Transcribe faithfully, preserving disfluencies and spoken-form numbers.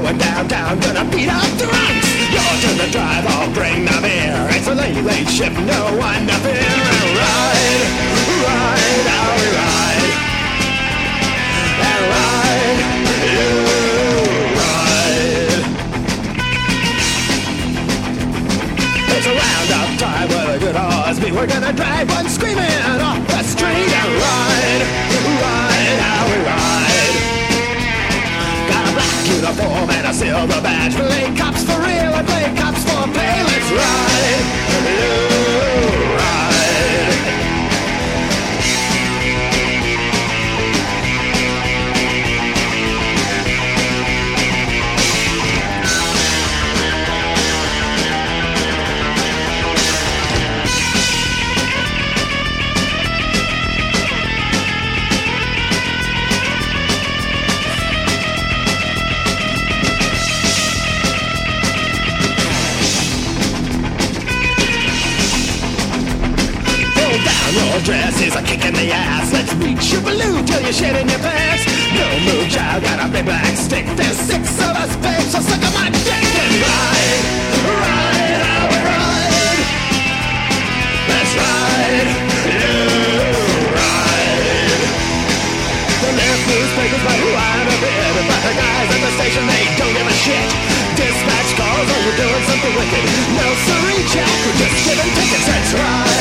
going downtown, gonna beat up drunks. You're to the drive, I'll bring the beer. It's a late, late shift, no one to fear. And ride, ride, how we ride. And ride, you ride. It's a round-up time with a good horse beat. We're gonna drive one screaming off the street. And ride, ride, how we ride. Got a black uniform and a silver badge. Play cops for real and play cops for play. Let's ride, you ride. Your dress is a kick in the ass. Let's reach your balloon till you're shit in your pants. No move, child, got a big black stick. There's six of us, babe, so suck on my dick and ride, ride, how we ride. Let's ride, you ride. The left newspapers by who I'm a bit, but the guys at the station, they don't give a shit. Dispatch calls, oh, you're doing something wicked. No, sorry, Jack, we're just giving tickets. Let's ride.